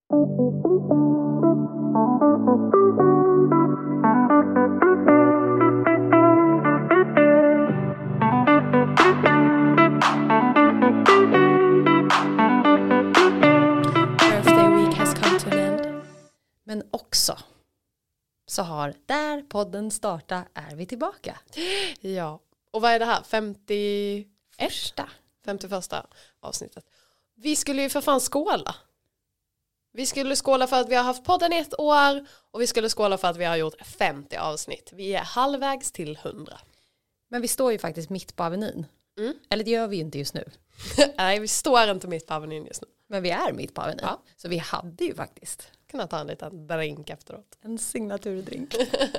Men också så har där podden starta är vi tillbaka. Ja, och vad är det här? 51 avsnittet. Vi skulle ju för fan skåla. Vi skulle skåla för att vi har haft podden i 1 år och vi skulle skåla för att vi har gjort 50 avsnitt. Vi är halvvägs till 100. Men vi står ju faktiskt mitt på Avenyn. Eller det gör vi ju inte just nu. Nej, vi står inte mitt på Avenyn just nu. Men vi är mitt på Avenyn. Ja. Så vi hade ju faktiskt Kunna ta en liten drink efteråt. en signaturdrink.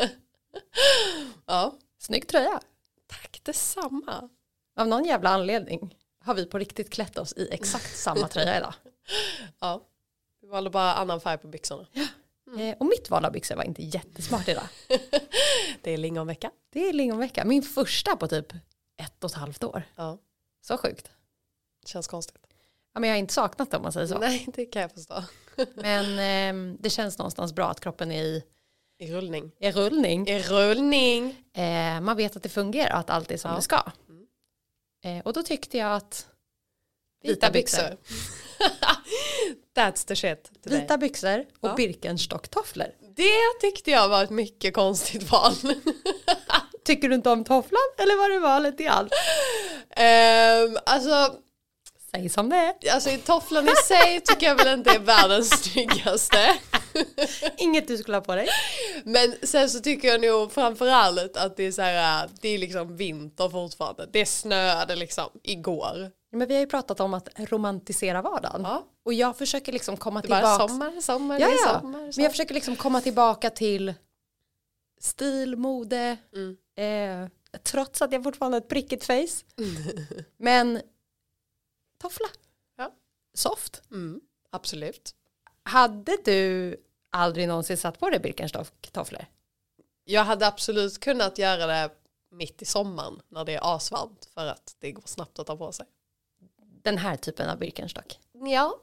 Ja. Snygg tröja. Tack detsamma. Av någon jävla anledning har vi på riktigt klätt oss i exakt samma tröja idag. Ja. Vi valde bara annan färg på byxorna. Och mitt val av byxor var inte jättesmart idag. Det är lingonvecka. Det är lingonvecka. Min första på typ 1,5 år. Ja. Så sjukt. Känns konstigt. Ja, men jag har inte saknat det om man säger så. Nej, det kan jag förstå. Men det känns någonstans bra att kroppen är i rullning. rullning. Rullning. Man vet att det fungerar och att allt är som det ska. Och då tyckte jag att vita byxor. That's the shit. Today. Vita byxor och Birkenstock-tofflor. Det tyckte jag var ett mycket konstigt val. Tycker du inte om tofflan eller var det valet i allt? Alltså... Säg som det är. Alltså tofflan i sig tycker jag väl inte är världens snyggaste. Inget du skulle ha på dig. Men sen så tycker jag nog framförallt att det är så här, det är liksom vinter fortfarande. Det snöade liksom igår. Men vi har ju pratat om att romantisera vardagen. Ja. Och jag försöker liksom komma Det tillbaka. var sommar, Ja, det är ja. sommar. Men jag försöker liksom komma tillbaka till stil, mode. Trots att jag fortfarande har ett prickigt face. Men toffla. Ja. Soft. Absolut. Hade du aldrig någonsin satt på dig Birkenstock-tofflor? Jag hade absolut kunnat göra det mitt i sommaren när det är asvarmt för att det går snabbt att ta på sig. Den här typen av Birkenstock. Ja.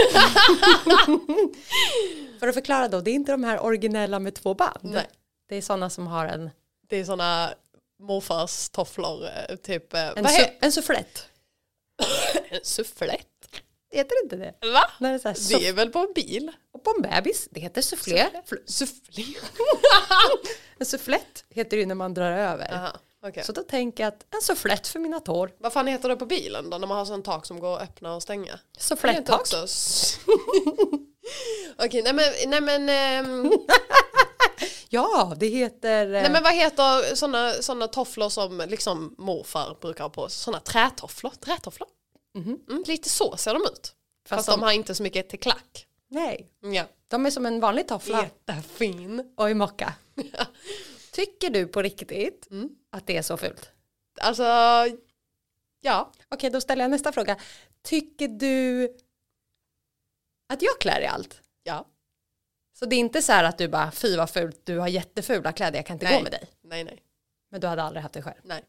För att förklara då, det är inte de här originella med 2 band. Nej. Det är sådana som har en Det är såna morfars tofflor typ. en sufflett. En sufflett? Heter det inte det? Va? När det är, så här Det är väl på en bil? och på en bebis, det heter sufflé. Sufflé? En sufflett heter det när man drar över. Aha, okay. Så då tänker jag att en sufflett för mina tår. Vad fan heter det på bilen då när man har sån tak som går att öppna och stänga? Sufflettak. Okej, nej men Ja, det heter... nej men vad heter såna tofflor som liksom morfar brukar ha på? Såna trätofflor? Lite så ser de ut. Fast de har inte så mycket till klack. Nej, Ja. de är som en vanlig toffla. Jättefin. Och i mocka. Tycker du på riktigt att det är så fult? Alltså, ja. Okej, då ställer jag nästa fråga. Tycker du att jag klär i allt? Ja. Så det är inte så här att du bara, fy vad fult, du har jättefula kläder, jag kan inte gå med dig. Nej. Men du hade aldrig haft det själv? Nej.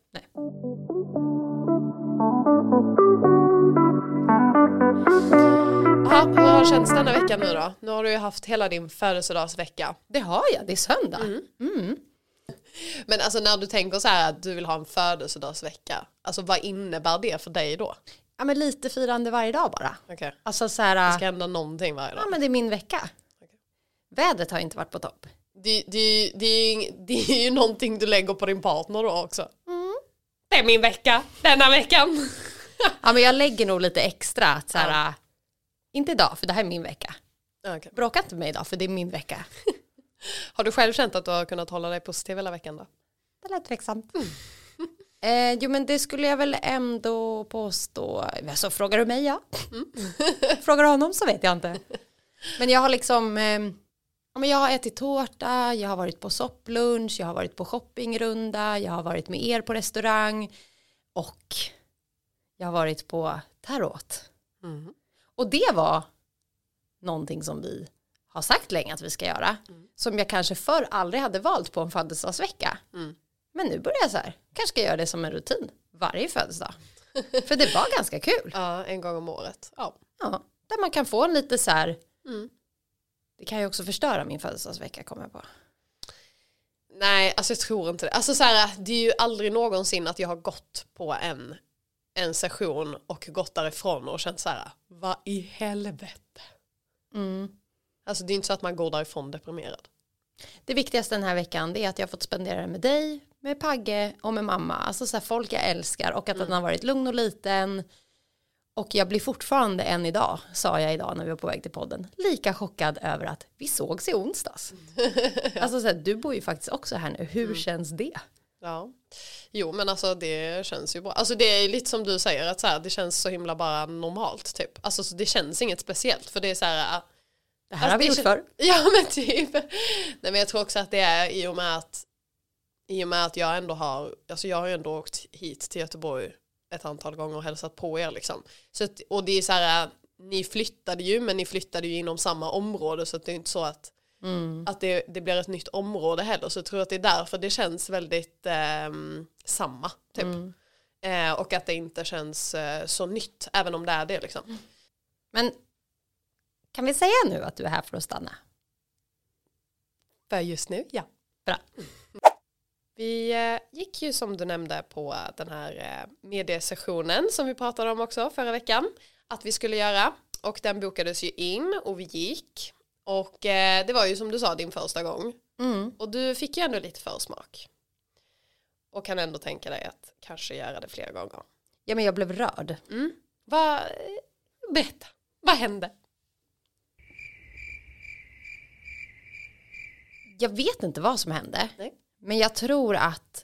Aha, hur har det känts denna vecka nu då? Nu har du ju haft hela din födelsedagsvecka. Det har jag, det är söndag. Men alltså när du tänker så här att du vill ha en födelsedagsvecka, alltså vad innebär det för dig då? Ja, men lite firande varje dag bara. Okej. Alltså så här, Det ska hända någonting varje dag. ja men det är min vecka. Okej. Vädret har inte varit på topp. Det är ju någonting du lägger på din partner då också. Det är min vecka, denna veckan. Ja, men jag lägger nog lite extra att så här, inte idag för det här är min vecka. Okay. Bråka inte med mig idag för det är min vecka. Har du själv känt att du har kunnat hålla dig positiv hela veckan då? Det lät tveksamt. Jo men det skulle jag väl ändå påstå. Så frågar du mig, ja. Frågar du honom så vet jag inte. Men jag har liksom men jag har ätit tårta, jag har varit på sopplunch, jag har varit på shoppingrunda, jag har varit med er på restaurang och jag har varit på tarot. Och det var någonting som vi har sagt länge att vi ska göra. Som jag kanske förr aldrig hade valt på en födelsedagsvecka. Men nu börjar jag så här, kanske ska jag göra det som en rutin varje födelsedag. För det var ganska kul. Ja, en gång om året. Ja. Ja, där man kan få en lite så här Det kan ju också förstöra min födelsedagsvecka, kommer jag på. Nej, alltså jag tror inte det. Alltså så här, det är ju aldrig någonsin att jag har gått på en session och gått därifrån och känt så här, vad i helvete? Alltså det är inte så att man går därifrån deprimerad. Det viktigaste den här veckan är att jag har fått spendera det med dig, med Pagge och med mamma. Alltså så här, folk jag älskar och att den har varit lugn och liten. Och jag blir fortfarande än idag, sa jag idag när vi var på väg till podden, lika chockad över att vi sågs i onsdags. Alltså så här, du bor ju faktiskt också här nu. Hur känns det? Ja, jo men alltså det känns ju bra. Alltså det är lite som du säger att så här, det känns så himla bara normalt typ. Alltså så det känns inget speciellt för det är så här. Det här har vi gjort förr. Ja men typ. Nej men jag tror också att det är i och med att jag ändå har, alltså jag har ju ändå åkt hit till Göteborg ett antal gånger och hälsat på er liksom. Så att, och det är så här, ni flyttade ju inom samma område så att det är inte så att det blir ett nytt område heller. Så jag tror att det är därför det känns väldigt samma typ. Och att det inte känns så nytt, även om det är det liksom. Men kan vi säga nu att du är här för att stanna? För just nu, ja. Bra. Vi gick ju som du nämnde på den här mediesessionen som vi pratade om också förra veckan. Att vi skulle göra. Och den bokades ju in och vi gick. Och det var ju som du sa din första gång. Och du fick ju ändå lite försmak. Och kan ändå tänka dig att kanske göra det fler gånger. Ja men jag blev rörd. Berätta, vad hände? Jag vet inte vad som hände. Nej. Men jag tror att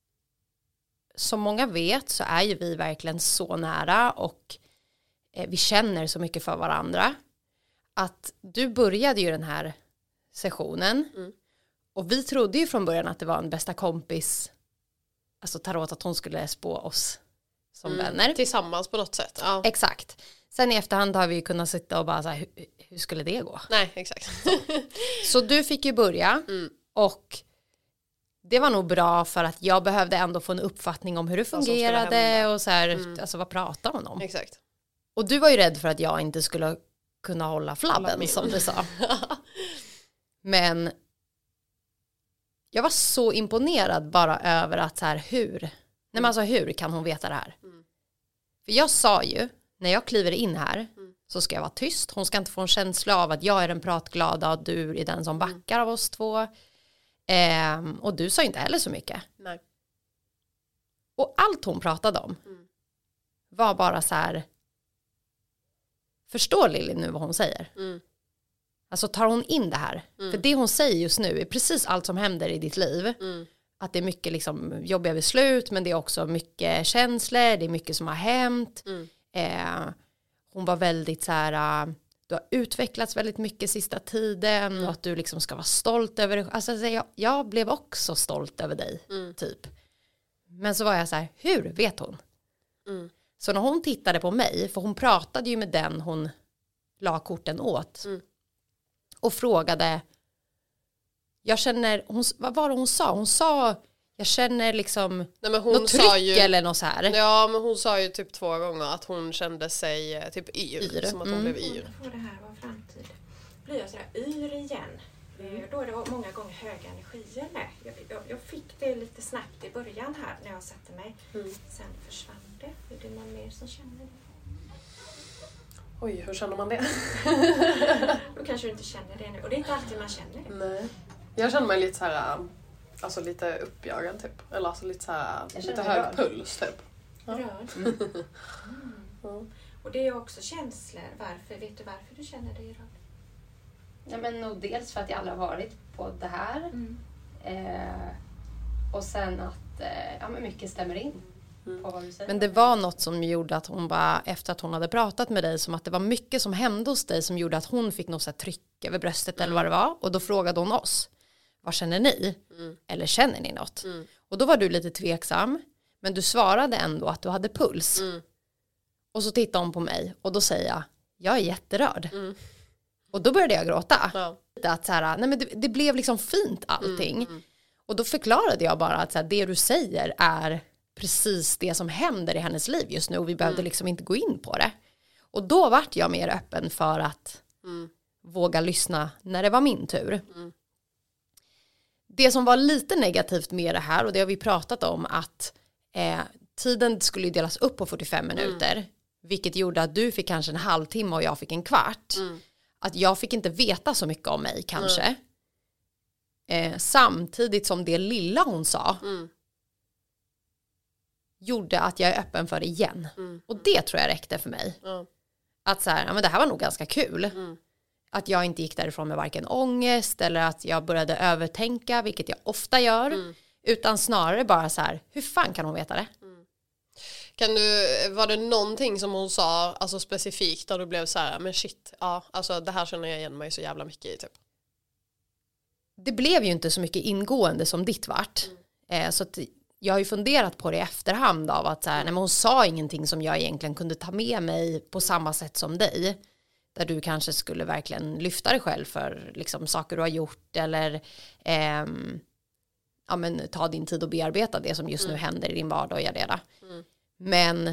som många vet så är ju vi verkligen så nära och vi känner så mycket för varandra. Att du började ju den här sessionen och vi trodde ju från början att det var en bästa kompis, alltså tarot, att hon skulle spå oss som vänner. Tillsammans på något sätt. Ja. Exakt. Sen i efterhand har vi ju kunnat sitta och bara så här, hur skulle det gå? Nej, exakt. Så du fick ju börja och det var nog bra för att jag behövde ändå få en uppfattning om hur det fungerade och så här, alltså vad pratar hon om? Exakt. Och du var ju rädd för att jag inte skulle kunna hålla flabben som du sa. Men jag var så imponerad bara över att så här, hur kan hon veta det här? För jag sa ju, när jag kliver in här så ska jag vara tyst. Hon ska inte få en känsla av att jag är den pratglada och du är den som backar av oss två. Och du sa inte heller så mycket. Nej. Och allt hon pratade om var bara så här, förstår Lilly nu vad hon säger? Alltså tar hon in det här? För det hon säger just nu är precis allt som händer i ditt liv. Att det är mycket liksom jobbiga beslut, men det är också mycket känslor, det är mycket som har hänt. Hon var väldigt så här, du har utvecklats väldigt mycket sista tiden och att du liksom ska vara stolt över dig. Alltså jag blev också stolt över dig typ. Men så var jag så här, hur vet hon? Så när hon tittade på mig, för hon pratade ju med den hon la korten åt och frågade, jag känner, vad var det hon sa? Hon sa, jag känner liksom något tryck eller något så här. Ja, men hon sa ju typ 2 gånger att hon kände sig typ yr. Som att hon blev yr. Får det här vara framtid? Blir jag sådär yr igen? Då är det många gånger höga energier med. Jag fick det lite snabbt i början här när jag satte mig. Sen försvann det. Är det någon mer som känner det? Oj, hur känner man det? Då kanske du inte känner det nu. Och det är inte alltid man känner det. Nej. Jag känner mig lite så här, alltså lite uppjagad typ. Eller alltså lite så här, lite hög puls typ. Rörd. Och det är också känslor. Varför? Vet du varför du känner dig rörd? Ja, men nog dels för att jag aldrig har varit på det här. Och sen att men mycket stämmer in på vad du säger. Men det var något som gjorde att hon bara, efter att hon hade pratat med dig, som att det var mycket som hände hos dig som gjorde att hon fick något så här tryck över bröstet eller vad det var. Och då frågade hon oss, vad känner ni? Eller känner ni något? Och då var du lite tveksam, men du svarade ändå att du hade puls. Och så tittade hon på mig och då säger jag är jätterörd. Och då började jag gråta. Att så här, nej men det blev liksom fint allting. Och då förklarade jag bara att så här, det du säger är precis det som händer i hennes liv just nu. Och vi behövde liksom inte gå in på det. Och då vart jag mer öppen för att våga lyssna när det var min tur. Det som var lite negativt med det här, och det har vi pratat om, att tiden skulle ju delas upp på 45 minuter. Vilket gjorde att du fick kanske en halvtimme och jag fick en kvart. Att jag fick inte veta så mycket om mig kanske. Samtidigt som det lilla hon sa gjorde att jag är öppen för det igen. Och det tror jag räckte för mig. Att så här, ja, men det här var nog ganska kul. Att jag inte gick därifrån med varken ångest eller att jag började övertänka, vilket jag ofta gör. Utan snarare bara så här, hur fan kan hon veta det? Var det någonting som hon sa, alltså specifikt, där du blev så här, men shit, ja, alltså det här känner jag igen mig så jävla mycket i typ? Det blev ju inte så mycket ingående som ditt vart. Så att jag har ju funderat på det i efterhand av att så här, nej, men hon sa ingenting som jag egentligen kunde ta med mig på samma sätt som dig. Där du kanske skulle verkligen lyfta dig själv för liksom, saker du har gjort eller ja, men, ta din tid och bearbeta det som just nu händer i din vardag och göra det. Men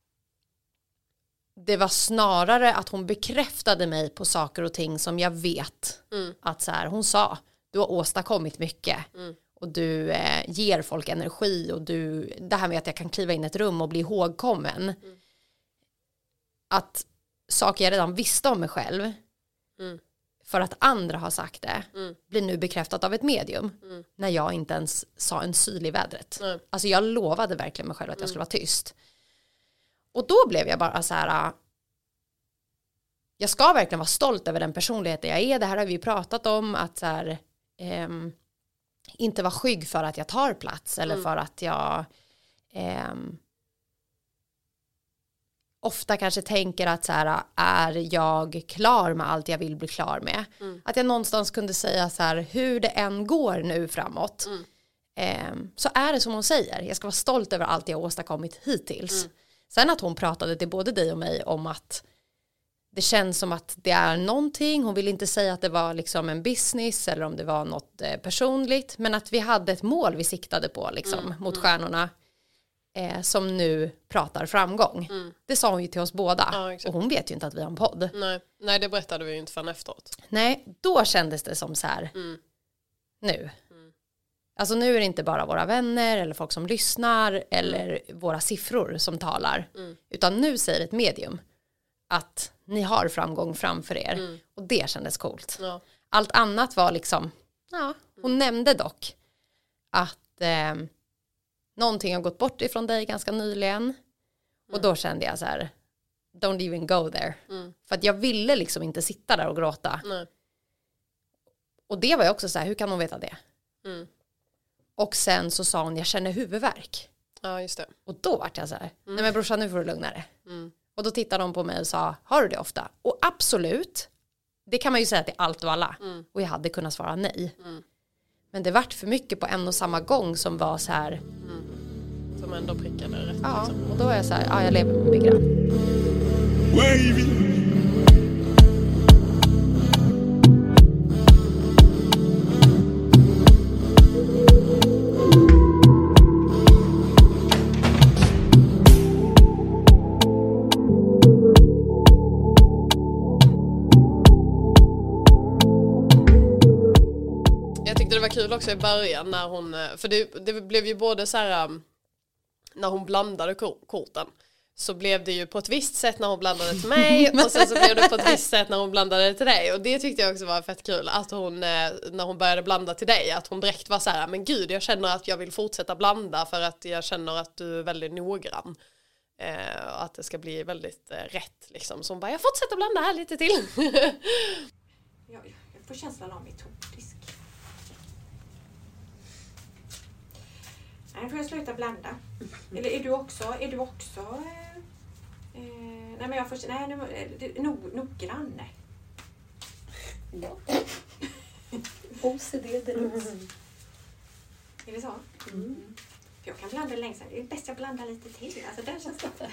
det var snarare att hon bekräftade mig på saker och ting som jag vet att så här, hon sa, du har åstadkommit mycket och du ger folk energi och det här med att jag kan kliva in i ett rum och bli ihågkommen. Att saker jag redan visste om mig själv för att andra har sagt det blir nu bekräftat av ett medium när jag inte ens sa en syl i vädret. Alltså jag lovade verkligen mig själv att jag skulle vara tyst. Och då blev jag bara så här, jag ska verkligen vara stolt över den personligheten jag är. Det här har vi pratat om, att så här, inte vara skygg för att jag tar plats eller för att jag ofta kanske tänker att så här, är jag klar med allt jag vill bli klar med? Att jag någonstans kunde säga så här, hur det än går nu framåt så är det som hon säger. Jag ska vara stolt över allt jag åstadkommit hittills. Sen att hon pratade till både dig och mig om att det känns som att det är någonting. Hon vill inte säga att det var liksom en business eller om det var något personligt. Men att vi hade ett mål vi siktade på liksom, mot stjärnorna. Som nu pratar framgång. Det sa hon ju till oss båda. Ja, och hon vet ju inte att vi har en podd. Nej, det berättade vi ju inte förrän efteråt. Nej, då kändes det som så här. Nu. Alltså nu är det inte bara våra vänner eller folk som lyssnar eller våra siffror som talar. Utan nu säger ett medium att ni har framgång framför er. Och det kändes coolt. Ja. Allt annat var liksom, ja, hon nämnde dock att någonting har gått bort ifrån dig ganska nyligen. Och då kände jag så här, don't even go there. För att jag ville liksom inte sitta där och gråta. Nej. Och det var ju också så här, hur kan hon veta det? Och sen så sa hon, jag känner huvudvärk. Ja, just det. Och då var jag så här, nej men brorsan, nu får du lugna dig. Och då tittade de på mig och sa, har du det ofta? Och absolut, det kan man ju säga till allt och alla. Och jag hade kunnat svara nej. Men det vart för mycket på en och samma gång som var så här. Som ändå prickade rätt. Ja, liksom. och då var jag så här, ja, jag lever med migrän. Det var kul också i början när hon, för det blev ju både så här när hon blandade korten så blev det ju på ett visst sätt när hon blandade till mig och sen så blev det på ett visst sätt när hon blandade till dig, och det tyckte jag också var fett kul att hon, när hon började blanda till dig, att hon direkt var så här, men gud, jag känner att jag vill fortsätta blanda för att jag känner att du är väldigt noggrann, att det ska bli väldigt rätt liksom, så hon bara, jag fortsätter blanda här lite till. Jag får känslan av metodisk. Nej, får jag sluta blanda? Eller är du också nej men jag får, nej, noggrann. Ja. OCD deluxe. Är det så? För jag kan blanda längst. Det är bäst jag blandar lite till. Alltså den känns det.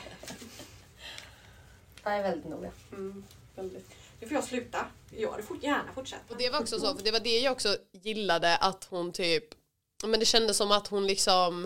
Jag är väldigt noga. Väldigt. Nu får jag sluta. Jag hade gärna fortsätta. Och det var också så, för det var det jag också gillade, att hon typ, men det kändes som att hon liksom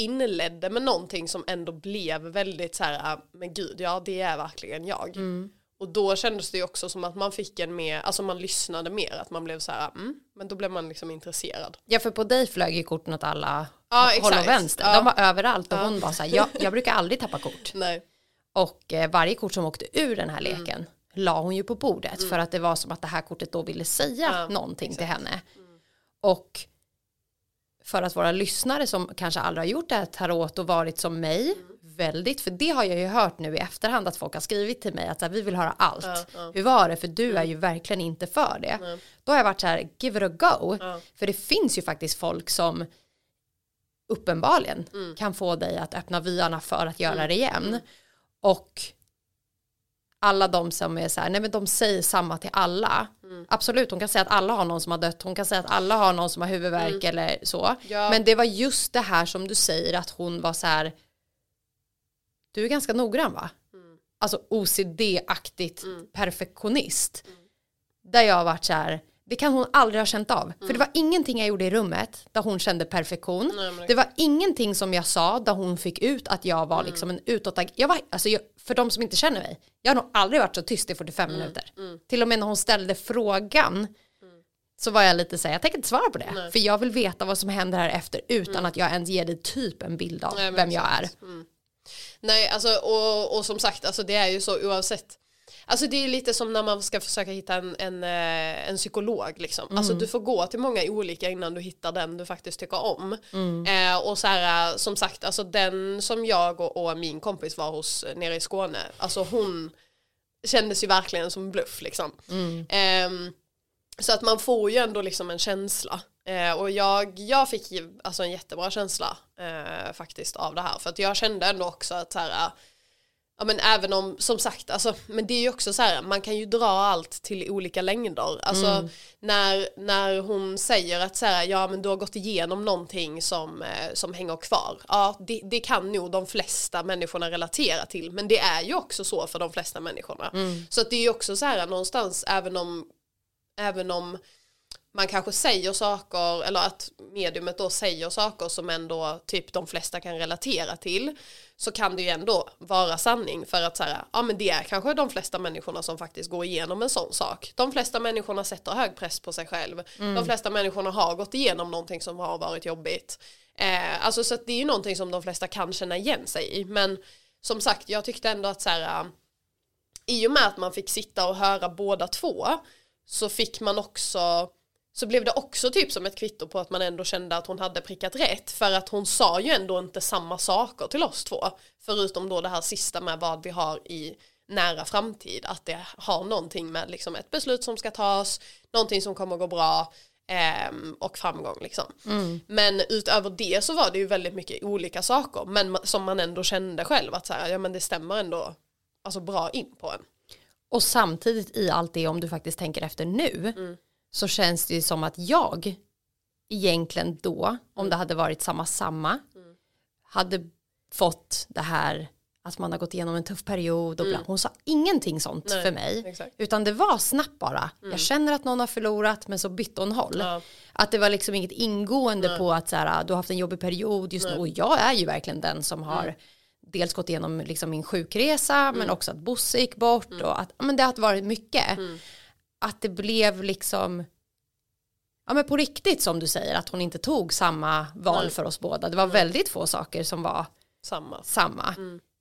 inledde med någonting som ändå blev väldigt så här, men gud, ja, det är verkligen jag. Och då kändes det ju också som att man fick en mer, alltså man lyssnade mer, att man blev så här, men då blev man liksom intresserad. Ja, för på dig flög ju korten åt alla exakt. håll och vänster. De var överallt och hon var så här, jag brukar aldrig tappa kort. Nej. Och varje kort som åkte ur den här leken la hon ju på bordet för att det var som att det här kortet då ville säga någonting till henne. Och för att våra lyssnare som kanske aldrig har gjort det här tarot och varit som mig väldigt, för det har jag ju hört nu i efterhand att folk har skrivit till mig att så här, vi vill höra allt. Hur var det? För du är ju verkligen inte för det. Då har jag varit så här, give it a go. För det finns ju faktiskt folk som uppenbarligen kan få dig att öppna vyarna för att göra det igen. Och alla de som är så här, nej men de säger samma till alla. Absolut, hon kan säga att alla har någon som har dött. Hon kan säga att alla har någon som har huvudvärk eller så. Ja. Men det var just det här som du säger att hon var så här, du är ganska noggrann va? Alltså OCD-aktigt perfektionist. Där jag har varit så här, det kan hon aldrig ha känt av. För det var ingenting jag gjorde i rummet där hon kände perfektion. Det var ingenting som jag sa där hon fick ut att jag var liksom en utåtag. För de som inte känner mig, jag har nog aldrig varit så tyst i 45 minuter. Till och med när hon ställde frågan så var jag lite så här, jag tänker inte svara på det. För jag vill veta vad som händer här efter utan att jag ens ger dig typ en bild av vem jag är. Nej, alltså, och som sagt, alltså, det är ju så oavsett. Alltså det är lite som när man ska försöka hitta en psykolog liksom. Alltså du får gå till många olika innan du hittar den du faktiskt tycker om. Och så här, som sagt, alltså den som jag och min kompis var hos nere i Skåne, alltså hon kändes ju verkligen som en bluff liksom. Så att man får ju ändå liksom en känsla. Och jag fick alltså en jättebra känsla faktiskt av det här. För att jag kände ändå också att så här, ja men även om, som sagt, alltså, men det är ju också så här, man kan ju dra allt till olika längder. Alltså när hon säger att så här, ja men du har gått igenom någonting som hänger kvar. Ja, det kan nog de flesta människorna relatera till. Men det är ju också så för de flesta människorna. Så att det är ju också så här någonstans, även om man kanske säger saker, eller att mediumet då säger saker som ändå typ de flesta kan relatera till, så kan det ju ändå vara sanning, för att så här, ja men det är kanske de flesta människorna som faktiskt går igenom en sån sak. De flesta människorna sätter hög press på sig själv. De flesta människorna har gått igenom någonting som har varit jobbigt. Alltså så att det är ju någonting som de flesta kan känna igen sig i. Men som sagt, jag tyckte ändå att så här, i och med att man fick sitta och höra båda två, så fick man också, så blev det också typ som ett kvitto på att man ändå kände att hon hade prickat rätt, för att hon sa ju ändå inte samma saker till oss två, förutom då det här sista med vad vi har i nära framtid, att det har någonting med liksom ett beslut som ska tas, någonting som kommer gå bra och framgång liksom. Men utöver det så var det ju väldigt mycket olika saker, men som man ändå kände själv att så här, ja men det stämmer ändå alltså bra in på en. Och samtidigt i allt det, om du faktiskt tänker efter nu, så känns det ju som att jag egentligen då, om det hade varit samma, hade fått det här att man har gått igenom en tuff period. Och hon sa ingenting sånt för mig. Exakt. Utan det var snabbt bara. Jag känner att någon har förlorat, men så bytte hon håll. Att det var liksom inget ingående på att så här, du har haft en jobbig period just nu. Och jag är ju verkligen den som har dels gått igenom liksom min sjukresa, men också att Bosse gick bort. Och att, men det har varit mycket. Att det blev liksom, ja men på riktigt som du säger, att hon inte tog samma val för oss båda. Det var väldigt få saker som var samma.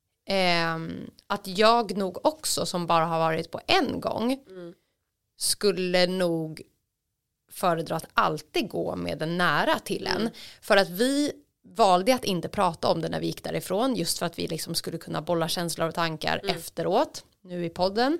Att jag nog också, som bara har varit på en gång, skulle nog föredra att alltid gå med den nära till en. För att vi valde att inte prata om det när vi gick därifrån, just för att vi liksom skulle kunna bolla känslor och tankar efteråt, nu i podden.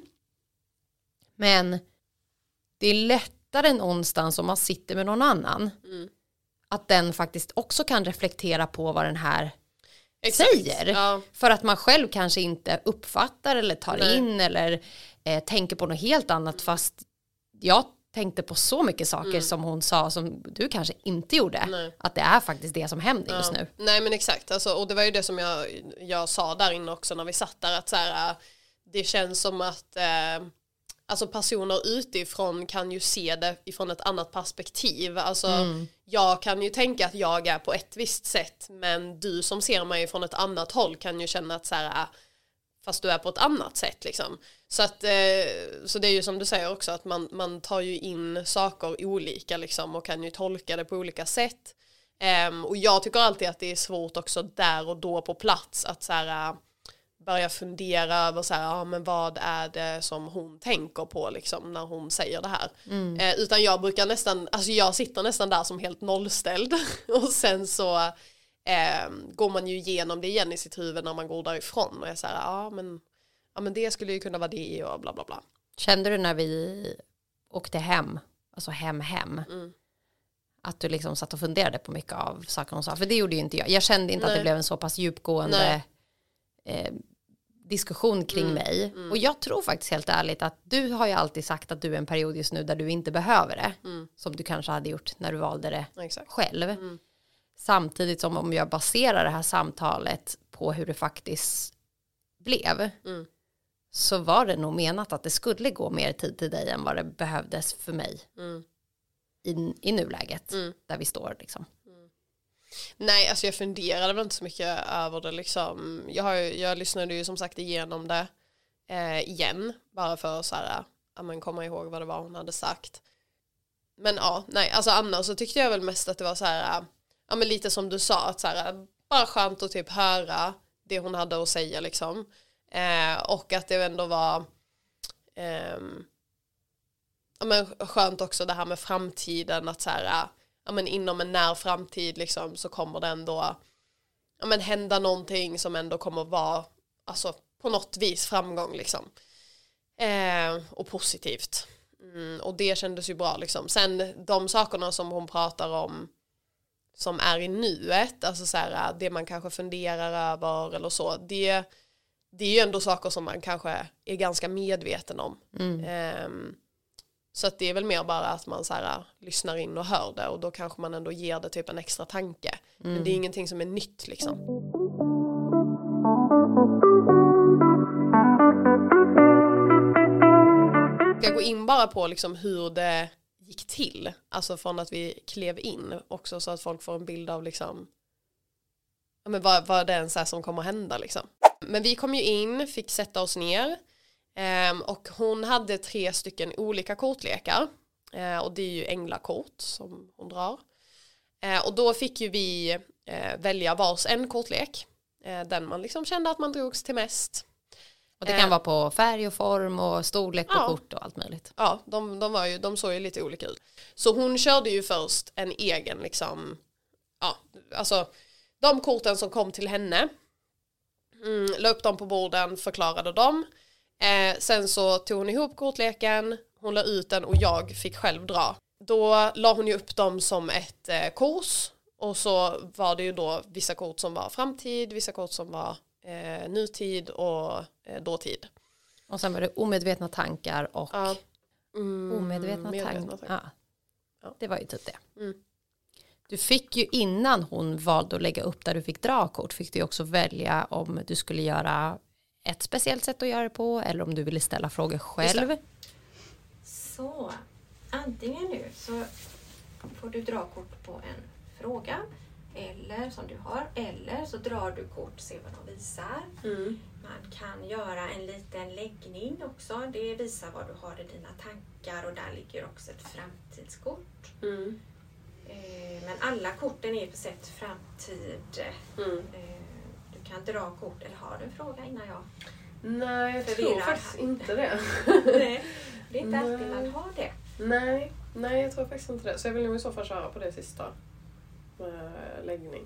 Men det är lättare någonstans om man sitter med någon annan. Att den faktiskt också kan reflektera på vad den här säger. Ja. För att man själv kanske inte uppfattar eller tar in eller tänker på något helt annat. Fast jag tänkte på så mycket saker som hon sa som du kanske inte gjorde. Nej. Att det är faktiskt det som händer just nu. Nej men exakt. Alltså, och det var ju det som jag sa där inne också när vi satt där. Att så här, det känns som att alltså personer utifrån kan ju se det ifrån ett annat perspektiv. Alltså jag kan ju tänka att jag är på ett visst sätt, men du som ser mig från ett annat håll kan ju känna att så här, fast du är på ett annat sätt liksom. Så att så det är ju som du säger också att man tar ju in saker olika liksom och kan ju tolka det på olika sätt. Och jag tycker alltid att det är svårt också där och då på plats att så här, börja fundera över så här, men vad är det som hon tänker på liksom, när hon säger det här. Utan jag brukar nästan, alltså jag sitter nästan där som helt nollställd och sen så går man ju igenom det igen i sitt huvud när man går därifrån och är så här, ja men det skulle ju kunna vara det och bla bla bla. Kände du när vi åkte hem, alltså hem att du liksom satt och funderade på mycket av saker hon sa? För det gjorde ju inte jag. Jag kände inte att det blev en så pass djupgående diskussion kring mig. Och jag tror faktiskt helt ärligt att du har ju alltid sagt att du är en period just nu där du inte behöver det. Som du kanske hade gjort när du valde det själv. Samtidigt som om jag baserar det här samtalet på hur det faktiskt blev. Så var det nog menat att det skulle gå mer tid till dig än vad det behövdes för mig. I nuläget där vi står liksom. Nej, alltså jag funderade väl inte så mycket över det liksom. Jag lyssnade ju som sagt igenom det igen. Bara för så här, komma ihåg vad det var hon hade sagt. Men alltså annars så tyckte jag väl mest att det var så här, men lite som du sa, att så här, bara skönt att typ höra det hon hade att säga liksom. Och att det ändå var skönt också det här med framtiden, att så här, inom en när framtid liksom, så kommer det ändå hända någonting som ändå kommer vara alltså, på något vis framgång liksom. Och positivt. Och det kändes ju bra liksom. Sen de sakerna som hon pratar om som är i nuet, alltså så här, det man kanske funderar över eller så, det är ju ändå saker som man kanske är ganska medveten om. Så att det är väl mer bara att man så här, lyssnar in och hör det, och då kanske man ändå ger det typ en extra tanke. Men det är ingenting som är nytt liksom. Jag ska gå in bara på liksom hur det gick till. Alltså från att vi klev in också, så att folk får en bild av liksom, vad det ens är som kommer att hända liksom. Men vi kom ju in, fick sätta oss ner. Och hon hade 3 stycken olika kortlekar. Och det är ju änglakort som hon drar. Och då fick ju vi välja vars en kortlek. Den man liksom kände att man drogs till mest. Och det kan vara på färg och form och storlek på kort och allt möjligt. Ja, de såg ju lite olika ut. Så hon körde ju först en egen liksom, alltså de korten som kom till henne. La upp dem på borden, förklarade dem. Sen så tog hon ihop kortleken, hon la ut den och jag fick själv dra. Då la hon ju upp dem som ett kors, och så var det ju då vissa kort som var framtid, vissa kort som var nutid och dåtid. Och sen var det omedvetna tankar och omedvetna tankar. Ja. Det var ju typ det. Du fick ju, innan hon valde att lägga upp där du fick dra kort, fick du också välja om du skulle göra ett speciellt sätt att göra det på, eller om du ville ställa frågor själv. Så, antingen nu så får du dra kort på en fråga, eller som du har, eller så drar du kort, se vad de visar. Man kan göra en liten läggning också, det visar vad du har i dina tankar, och där ligger också ett framtidskort. Men alla korten är på sätt framtid. Du kan dra kort, eller har du en fråga innan jag? Nej, jag tror faktiskt inte det. Nej, det är inte alltid man har det. Nej, jag tror faktiskt inte det. Så jag vill nog i så fall köra på det sista. Läggning.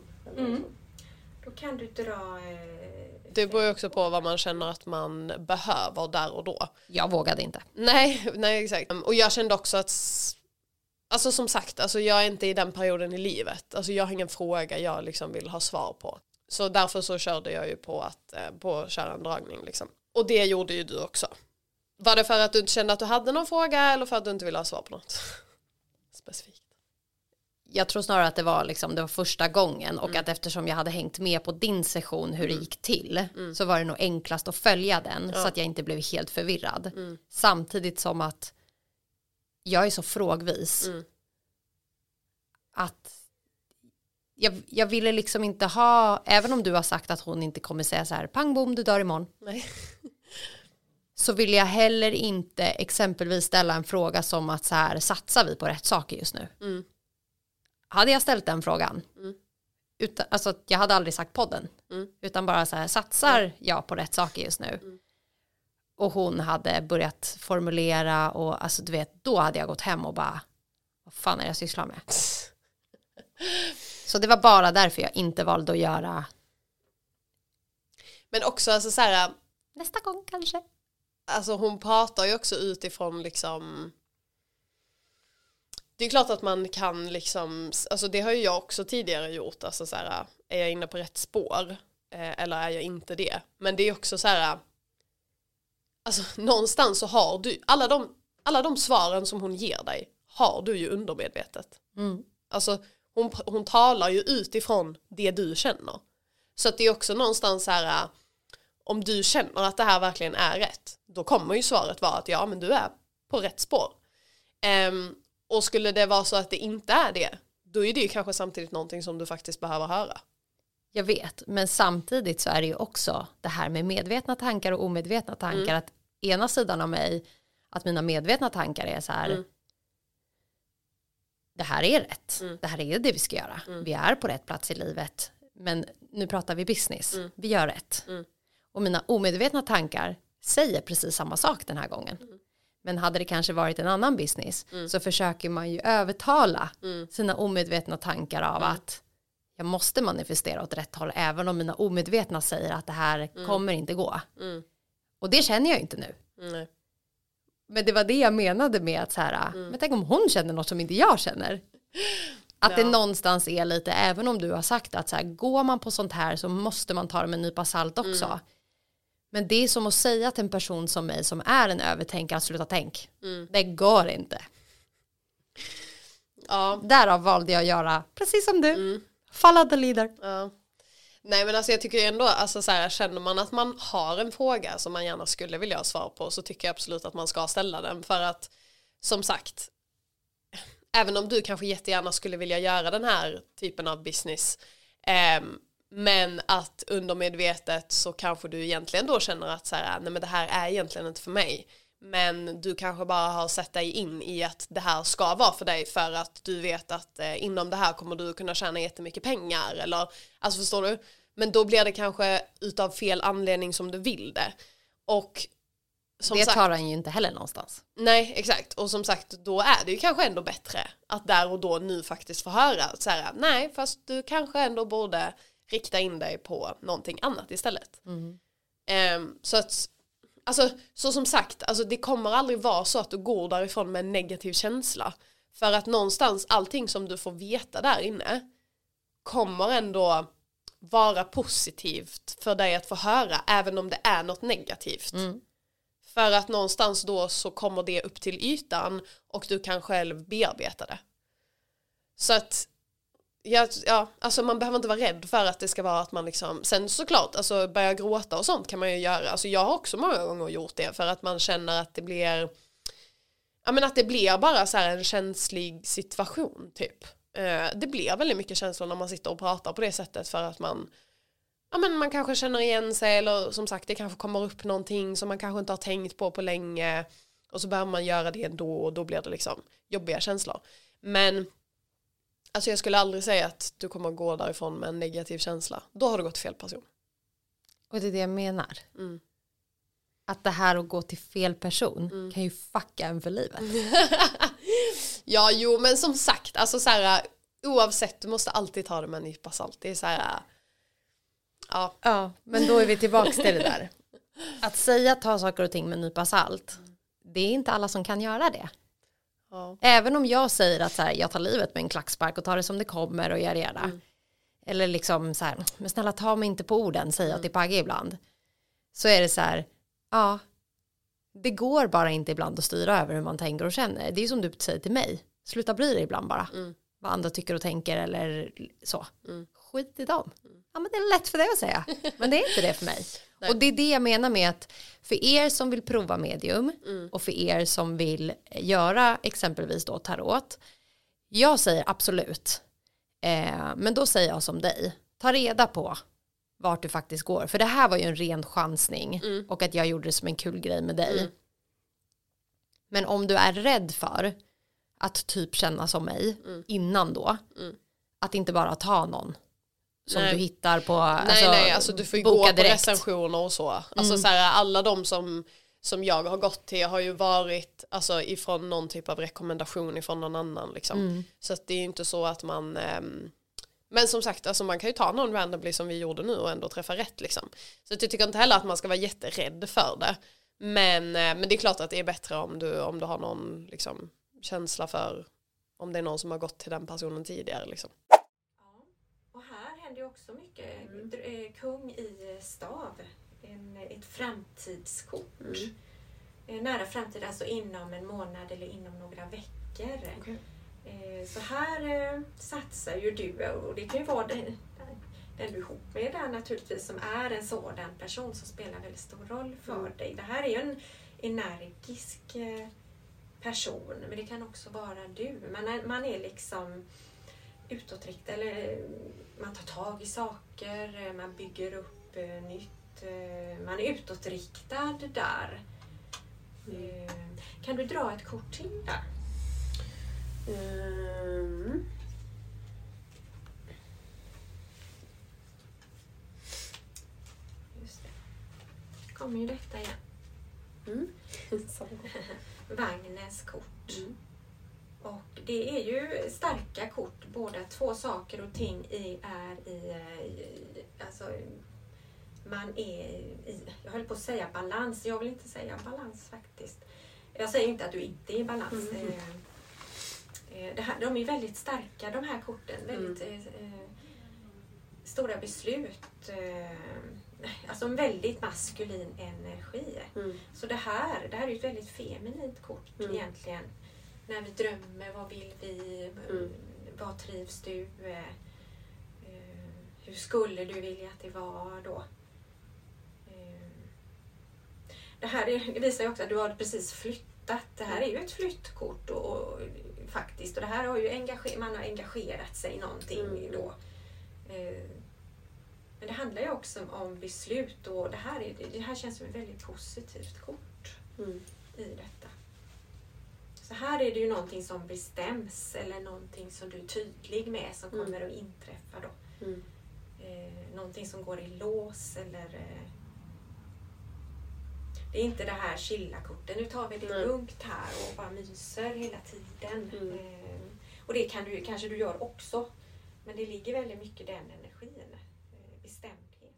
Då kan du dra... Det beror ju också på vad man känner att man behöver där och då. Jag vågade inte. Nej, exakt. Och jag kände också att... Alltså som sagt, alltså jag är inte i den perioden i livet. Alltså jag har ingen fråga jag liksom vill ha svar på. Så därför så körde jag ju på att köra en dragning liksom. Och det gjorde ju du också. Var det för att du inte kände att du hade någon fråga, eller för att du inte ville ha svar på något specifikt? Jag tror snarare att det var första gången, och att eftersom jag hade hängt med på din session hur det gick till, så var det nog enklast att följa den så att jag inte blev helt förvirrad. Samtidigt som att jag är så frågvis att jag ville liksom inte ha, även om du har sagt att hon inte kommer säga så här, pang bom, du dör imorgon. Nej. Så vill jag heller inte exempelvis ställa en fråga som att så här, satsar vi på rätt saker just nu? Mm. Hade jag ställt den frågan, utan, alltså jag hade aldrig sagt podden, utan bara så här, satsar jag på rätt saker just nu? Och hon hade börjat formulera och alltså du vet, då hade jag gått hem och bara, vad fan är det jag sysslar med? Så det var bara därför jag inte valde att göra. Men också alltså så här, Nästa gång kanske. Alltså hon pratar ju också utifrån liksom, det är klart att man kan liksom, alltså det har ju jag också tidigare gjort, alltså så här, är jag inne på rätt spår eller är jag inte det? Men det är också så här, alltså någonstans så har du, alla de svaren som hon ger dig har du ju undermedvetet. Alltså hon talar ju utifrån det du känner. Så att det är också någonstans så här, om du känner att det här verkligen är rätt, då kommer ju svaret vara att ja, men du är på rätt spår. Och skulle det vara så att det inte är det, då är det ju kanske samtidigt någonting som du faktiskt behöver höra. Jag vet, men samtidigt så är det ju också det här med medvetna tankar och omedvetna tankar. Att ena sidan av mig, att mina medvetna tankar är så här, det här är rätt. Det här är det vi ska göra. Vi är på rätt plats i livet. Men nu pratar vi business. Vi gör rätt. Och mina omedvetna tankar säger precis samma sak den här gången. Men hade det kanske varit en annan business så försöker man ju övertala sina omedvetna tankar av att jag måste manifestera åt rätt håll även om mina omedvetna säger att det här kommer inte gå. Och det känner jag inte nu. Men det var det jag menade med att så här, men tänk om hon känner något som inte jag känner. Att det någonstans är lite, även om du har sagt att så här, går man på sånt här så måste man ta det med en nypa salt också. Men det är som att säga till en person som mig som är en övertänkare att sluta tänk. Det går inte. Ja. Därav valde jag att göra precis som du. Follow the leader. Ja. Nej men alltså jag tycker ändå, alltså så här, känner man att man har en fråga som man gärna skulle vilja ha svar på, så tycker jag absolut att man ska ställa den. För att som sagt, även om du kanske jättegärna skulle vilja göra den här typen av business, men att undermedvetet så kanske du egentligen då känner att så här, nej men det här är egentligen inte för mig. Men du kanske bara har sett dig in i att det här ska vara för dig för att du vet att inom det här kommer du kunna tjäna jättemycket pengar. Eller, alltså förstår du? Men då blir det kanske utav fel anledning som du vill det. Och som det sagt, tar han ju inte heller någonstans. Nej, exakt. Och som sagt, då är det ju kanske ändå bättre att där och då nu faktiskt få höra så här, nej, fast du kanske ändå borde rikta in dig på någonting annat istället. Så att, alltså, så som sagt, alltså det kommer aldrig vara så att du går därifrån med en negativ känsla. För att någonstans, allting som du får veta där inne kommer ändå vara positivt för dig att få höra, även om det är något negativt. För att någonstans då så kommer det upp till ytan och du kan själv bearbeta det. Så att ja, alltså man behöver inte vara rädd för att det ska vara att man liksom, sen såklart, alltså börja gråta och sånt kan man ju göra. Alltså jag har också många gånger gjort det för att man känner att det blir, ja men att det blir bara så här en känslig situation typ. Det blir väldigt mycket känslor när man sitter och pratar på det sättet för att man, ja men man kanske känner igen sig eller som sagt det kanske kommer upp någonting som man kanske inte har tänkt på länge och så börjar man göra det ändå och då blir det liksom jobbiga känslor. Men alltså jag skulle aldrig säga att du kommer gå därifrån med en negativ känsla. Då har du gått till fel person. Och det är det jag menar. Att det här att gå till fel person kan ju fucka en för livet. Ja, jo, men som sagt, alltså så här, oavsett, du måste alltid ta det med en nypa salt. Det är så här, ja, men då är vi tillbaka till det där. Att säga ta saker och ting med en nypa salt, det är inte alla som kan göra det. Ja. Även om jag säger att så här, jag tar livet med en klackspark och tar det som det kommer och gör det. Eller liksom så här, men snälla ta mig inte på orden, säger jag till Pagge ibland. Så är det så här, ja, det går bara inte ibland att styra över hur man tänker och känner. Det är som du säger till mig, sluta bry dig ibland bara. Vad andra tycker och tänker eller så. Skit i dem. Ja, men det är lätt för dig att säga. Men det är inte det för mig. Och det är det jag menar med att för er som vill prova medium och för er som vill göra exempelvis då tarot. Jag säger absolut. Men då säger jag som dig. Ta reda på vart du faktiskt går. För det här var ju en ren chansning. Och att jag gjorde det som en kul grej med dig. Men om du är rädd för att typ känna som mig innan då. Att inte bara ta någon som du hittar på. Alltså du får ju gå på recensioner och så. Alltså så här, alla de som jag har gått till har ju varit alltså, ifrån någon typ av rekommendation ifrån någon annan. Liksom. Så att det är ju inte så att man... men som sagt, alltså, man kan ju ta någon randomly som vi gjorde nu och ändå träffa rätt. Liksom. Så jag tycker inte heller att man ska vara jätterädd för det. Men det är klart att det är bättre om du har någon liksom, känsla för om det är någon som har gått till den personen tidigare. Liksom. Ja. Och här händer ju också mycket. Kung i stav. Ett framtidskort. Nära framtid, alltså inom en månad eller inom några veckor. Okay. Så här satsar ju du, och det kan ju vara den du är ihop med där naturligtvis, som är en sådan person som spelar väldigt stor roll för dig. Det här är ju en energisk person, men det kan också vara du. Man är liksom utåtriktad, eller man tar tag i saker, man bygger upp nytt. Man är utåtriktad där. Kan du dra ett kort till där? Just det. Kommer ju detta igen. Vagnens kort. Och det är ju starka kort. Båda två saker och ting är i alltså man är i, jag höll på att säga balans. Jag vill inte säga balans faktiskt. Jag säger inte att du inte är i balans. De är väldigt starka, de här korten. Väldigt stora beslut. Alltså en väldigt maskulin energi. Så det här är ju ett väldigt feminint kort egentligen. När vi drömmer, vad vill vi? Vad trivs du? Hur skulle du vilja att det var då? Det här visar ju också att du har precis flyttat. Det här är ju ett flyttkort och faktiskt. Och det här har ju man har engagerat sig i någonting då. Men det handlar ju också om beslut, och det här känns som ett väldigt positivt kort i detta. Så här är det ju någonting som bestäms, eller någonting som du är tydlig med som kommer att inträffa då. Någonting som går i lås, eller det är inte det här chilla-korten. Nu tar vi det lugnt här och bara myser hela tiden. Och det kanske du gör också. Men det ligger väldigt mycket den energin. Bestämdhet.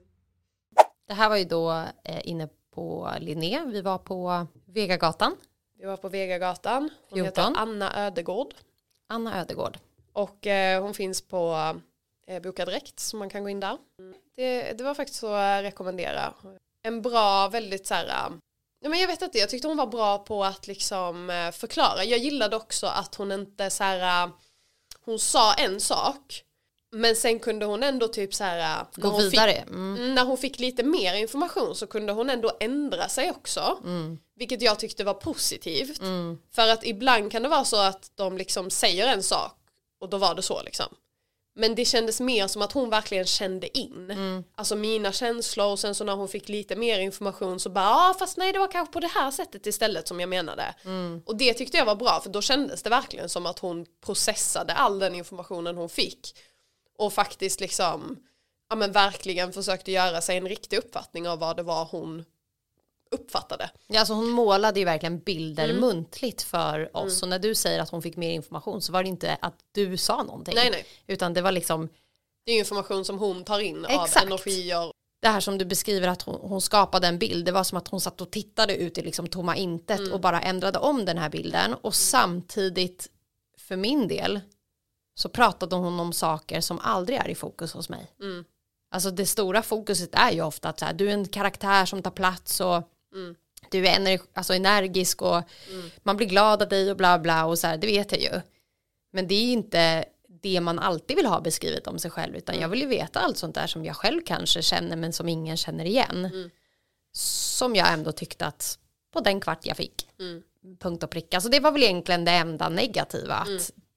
Det här var ju då inne på Linné. Vi var på Vegagatan. Vi var på Vegagatan. Hon heter Anna Ödegård. Anna Ödegård. Och hon finns på Boka Direkt, så man kan gå in där. Det var faktiskt så att rekommendera. En bra, väldigt så här... Men jag vet inte, jag tyckte hon var bra på att liksom förklara. Jag gillade också att hon inte så här... Hon sa en sak, men sen kunde hon ändå typ så här... Gå vidare. När hon fick lite mer information så kunde hon ändå ändra sig också. Vilket jag tyckte var positivt. För att ibland kan det vara så att de liksom säger en sak och då var det så liksom. Men det kändes mer som att hon verkligen kände in. Alltså mina känslor, och sen så när hon fick lite mer information så bara, fast nej, det var kanske på det här sättet istället som jag menade. Och det tyckte jag var bra, för då kändes det verkligen som att hon processade all den informationen hon fick. Och faktiskt liksom, ja men verkligen försökte göra sig en riktig uppfattning av vad det var hon uppfattade. Ja, alltså hon målade ju verkligen bilder muntligt för oss. Och när du säger att hon fick mer information så var det inte att du sa någonting. Nej. Utan det var liksom... Det är information som hon tar in av energier. Det här som du beskriver att hon skapade en bild. Det var som att hon satt och tittade ut i liksom tomma intet och bara ändrade om den här bilden. Och samtidigt, för min del, så pratade hon om saker som aldrig är i fokus hos mig. Alltså det stora fokuset är ju ofta att så här, du är en karaktär som tar plats och du är energisk och man blir glad av dig och bla bla och så här, det vet jag ju. Men det är inte det man alltid vill ha beskrivet om sig själv, utan jag vill ju veta allt sånt där som jag själv kanske känner men som ingen känner igen. Som jag ändå tyckte att på den kvart jag fick. Punkt och pricka. Så det var väl egentligen det enda negativa, att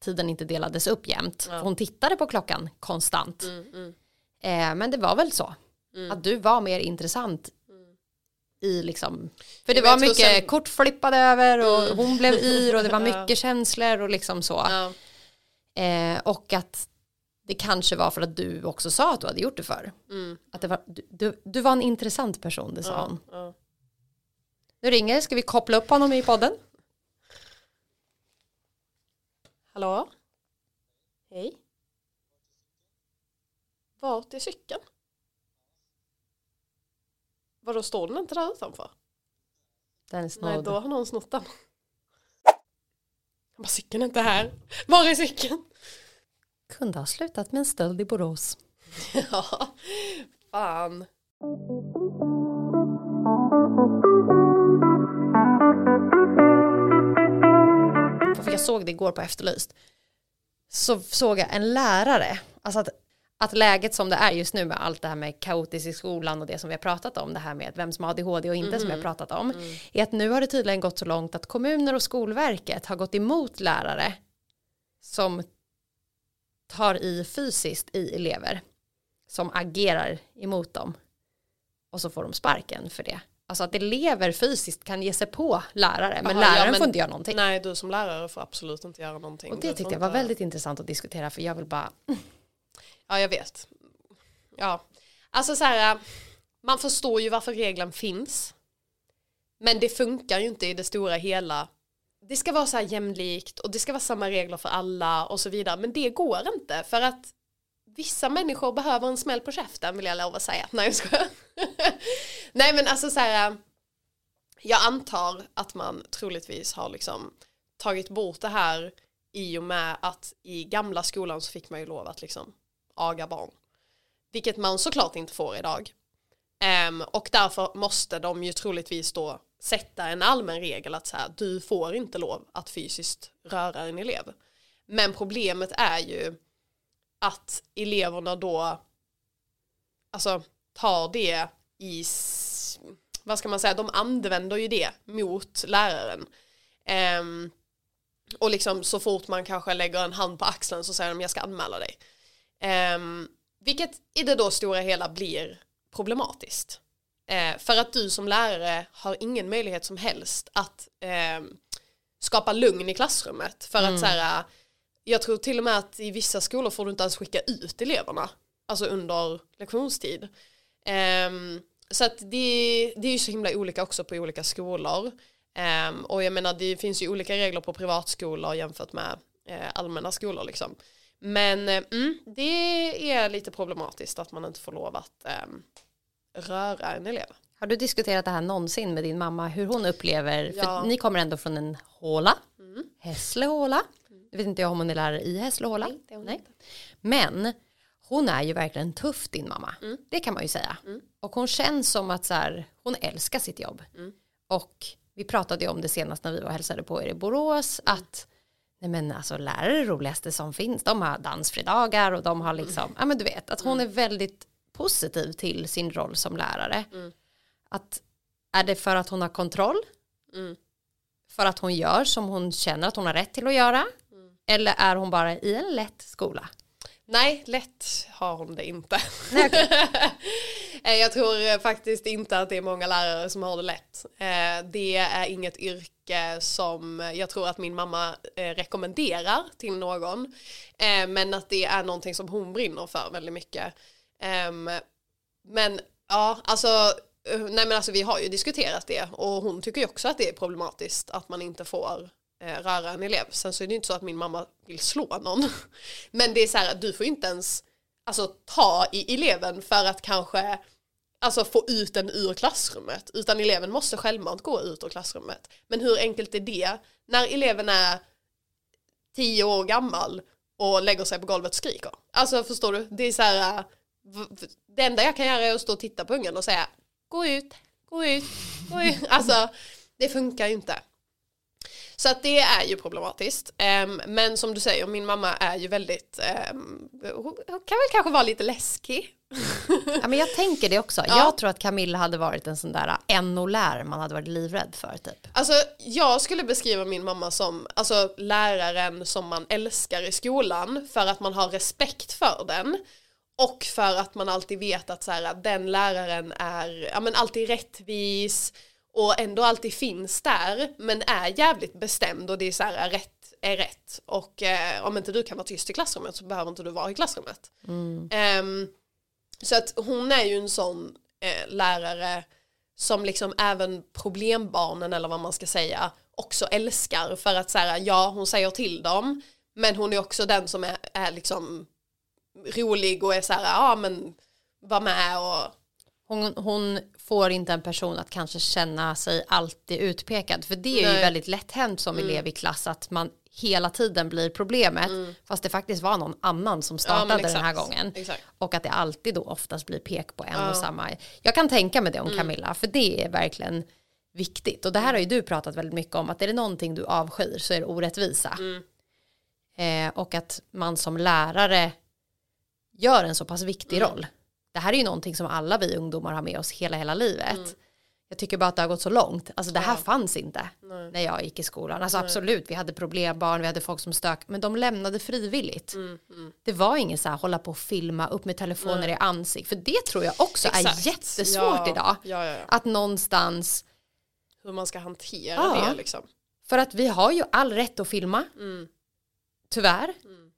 tiden inte delades upp jämt. För hon tittade på klockan konstant. Men det var väl så. Att du var mer intressant i liksom. För det var mycket kort flippade över och hon blev yr och det var mycket känslor och liksom så. Och att det kanske var för att du också sa att du hade gjort det förr. Att det var, du var en intressant person, det sa hon. Nu ringer, ska vi koppla upp honom i podden? Hallå? Hej. Vart är cykeln? Vadå, står den inte där utanför? Den är snodd. Nej, då har någon snott den. Men cykeln är inte här. Var är cykeln? Kunde ha slutat med en stöld i Borås. Ja, fan. För jag såg det igår på Efterlyst. Så såg jag en lärare. Alltså att läget som det är just nu med allt det här med kaotiskt i skolan och det som vi har pratat om, det här med vem som har ADHD och inte som vi har pratat om, är att nu har det tydligen gått så långt att kommuner och Skolverket har gått emot lärare som tar i fysiskt i elever som agerar emot dem och så får de sparken för det. Alltså att elever fysiskt kan ge sig på lärare, men läraren får inte göra någonting. Nej, du som lärare får absolut inte göra någonting. Och det tyckte jag var väldigt intressant att diskutera, för jag vill bara... Ja, jag vet. Ja, alltså så här, man förstår ju varför regeln finns. Men det funkar ju inte i det stora hela. Det ska vara så här jämlikt och det ska vara samma regler för alla och så vidare. Men det går inte, för att vissa människor behöver en smäll på käften, vill jag lova att säga. Nej, jag skojar. Nej, men alltså så här, jag antar att man troligtvis har liksom tagit bort det här i och med att i gamla skolan så fick man ju lov att liksom aga barn. Vilket man såklart inte får idag. Och därför måste de ju troligtvis då sätta en allmän regel att så här, du får inte lov att fysiskt röra en elev. Men problemet är ju att eleverna då alltså tar det i, vad ska man säga, de använder ju det mot läraren. Och liksom så fort man kanske lägger en hand på axeln så säger de jag ska anmäla dig. Vilket i det då stora hela blir problematiskt. För att du som lärare har ingen möjlighet som helst att skapa lugn i klassrummet. För att så här, jag tror till och med att i vissa skolor får du inte ens skicka ut eleverna. Alltså under lektionstid. Så att det är ju så himla olika också på olika skolor. Och jag menar, det finns ju olika regler på privatskolor jämfört med allmänna skolor liksom. Men det är lite problematiskt att man inte får lov att röra en elev. Har du diskuterat det här någonsin med din mamma, hur hon upplever, för ni kommer ändå från en håla, Hässlehåla. Jag vet inte om hon är lärare i Hässlehåla. Nej. Men hon är ju verkligen tuff, din mamma. Det kan man ju säga. Och hon känns som att så här, hon älskar sitt jobb. Och vi pratade ju om det senast när vi var och hälsade på er i Borås, att nej men alltså lärare är det roligaste som finns. De har dansfridagar och de har liksom, ja men du vet, att hon är väldigt positiv till sin roll som lärare. Att är det för att hon har kontroll? För att hon gör som hon känner att hon har rätt till att göra? Eller är hon bara i en lätt skola? Nej, lätt har hon det inte. Nej, okay. Jag tror faktiskt inte att det är många lärare som har det lätt. Det är inget yrke som jag tror att min mamma rekommenderar till någon. Men att det är någonting som hon brinner för väldigt mycket. Men ja, alltså, nej men alltså vi har ju diskuterat det. Och hon tycker ju också att det är problematiskt att man inte får röra en elev. Sen så är det inte så att min mamma vill slå någon. Men det är så här att du får inte ens alltså, ta i eleven för att kanske alltså, få ut den ur klassrummet. Utan eleven måste självmant gå ut ur klassrummet. Men hur enkelt är det när eleven är 10 år gammal och lägger sig på golvet och skriker? Alltså förstår du? Det är så här, det enda jag kan göra är att stå och titta på ungen och säga gå ut, gå ut, gå ut. Alltså det funkar ju inte. Så att det är ju problematiskt. Men som du säger, min mamma är ju väldigt, hon kan väl kanske vara lite läskig. Ja, men jag tänker det också. Ja. Jag tror att Camilla hade varit en sån där NO-lärare man hade varit livrädd för typ. Alltså jag skulle beskriva min mamma som alltså, läraren som man älskar i skolan för att man har respekt för den. Och för att man alltid vet att så här, den läraren är men alltid rättvis och ändå alltid finns där men är jävligt bestämd och det är så här, rätt är rätt. Och om inte du kan vara tyst i klassrummet så behöver inte du vara i klassrummet. Så att hon är ju en sån lärare som liksom även problembarnen eller vad man ska säga också älskar för att så här, ja hon säger till dem men hon är också den som är liksom rolig och är så här, ja men var med och hon får inte en person att kanske känna sig alltid utpekad för det är ju väldigt lätt hänt som elev i klass att man hela tiden blir problemet fast det faktiskt var någon annan som startade den här gången. Exakt. Och att det alltid då oftast blir pek på en och samma. Jag kan tänka mig det om Camilla för det är verkligen viktigt och det här har ju du pratat väldigt mycket om att är det någonting du avskyr så är det orättvisa. Och att man som lärare gör en så pass viktig roll. Det här är ju någonting som alla vi ungdomar har med oss hela livet. Jag tycker bara att det har gått så långt. Alltså det här fanns inte när jag gick i skolan. Alltså absolut, vi hade problembarn, vi hade folk som stök. Men de lämnade frivilligt. Det var ingen så här hålla på och filma upp med telefoner i ansikt. För det tror jag också är jättesvårt idag. Ja. Att någonstans... Hur man ska hantera det liksom. För att vi har ju all rätt att filma. Tyvärr.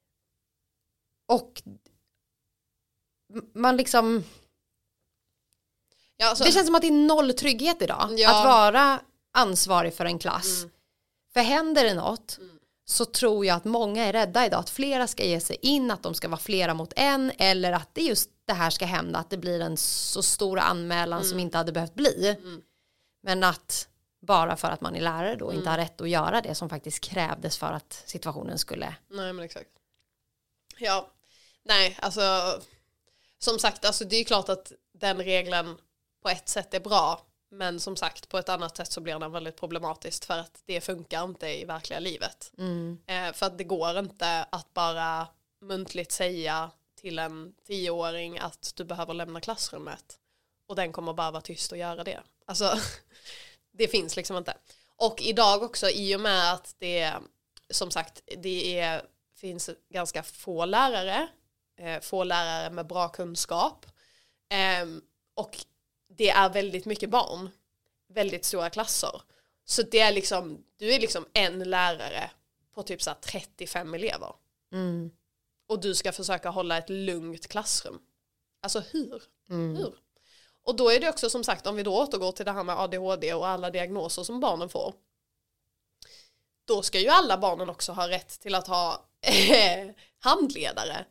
Och man liksom... Ja, alltså, det känns som att det är noll trygghet idag. Att vara ansvarig för en klass. För händer det något så tror jag att många är rädda idag. Att flera ska ge sig in, att de ska vara flera mot en. Eller att det just det här ska hända. Att det blir en så stor anmälan som inte hade behövt bli. Men att bara för att man är lärare då inte har rätt att göra det som faktiskt krävdes för att situationen skulle... Nej men exakt. Ja, nej alltså... Som sagt, alltså det är klart att den regeln på ett sätt är bra. Men som sagt, på ett annat sätt så blir den väldigt problematiskt. För att det funkar inte i verkliga livet. För att det går inte att bara muntligt säga till en 10-åring att du behöver lämna klassrummet. Och den kommer bara vara tyst och göra det. Alltså, det finns liksom inte. Och idag också, i och med att det, som sagt, finns ganska få lärare med bra kunskap. Och det är väldigt mycket barn. Väldigt stora klasser. Så det är liksom, du är liksom en lärare på typ så här 35 elever. Och du ska försöka hålla ett lugnt klassrum. Alltså hur? Hur? Och då är det också som sagt, om vi då återgår till det här med ADHD och alla diagnoser som barnen får. Då ska ju alla barnen också ha rätt till att ha handledare.